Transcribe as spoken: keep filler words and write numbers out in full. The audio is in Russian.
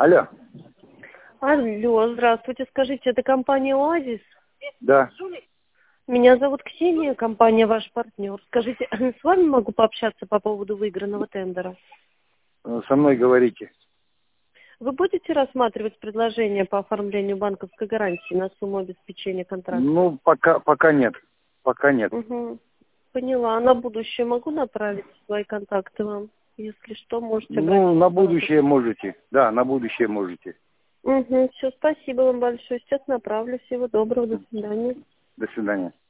Алло. Алло, здравствуйте. Скажите, это компания «Оазис»? Да. Меня зовут Ксения, компания «Ваш партнер». Скажите, с вами могу пообщаться по поводу выигранного тендера? Со мной говорите. Вы будете рассматривать предложение по оформлению банковской гарантии на сумму обеспечения контракта? Ну, пока, пока нет. Пока нет. Угу. Поняла. На будущее могу направить свои контакты вам? Если что, можете Ну, обратиться. на будущее можете. Да, на будущее можете. Угу. Все, спасибо вам большое. Сейчас направлю. Всего доброго. До свидания. До свидания.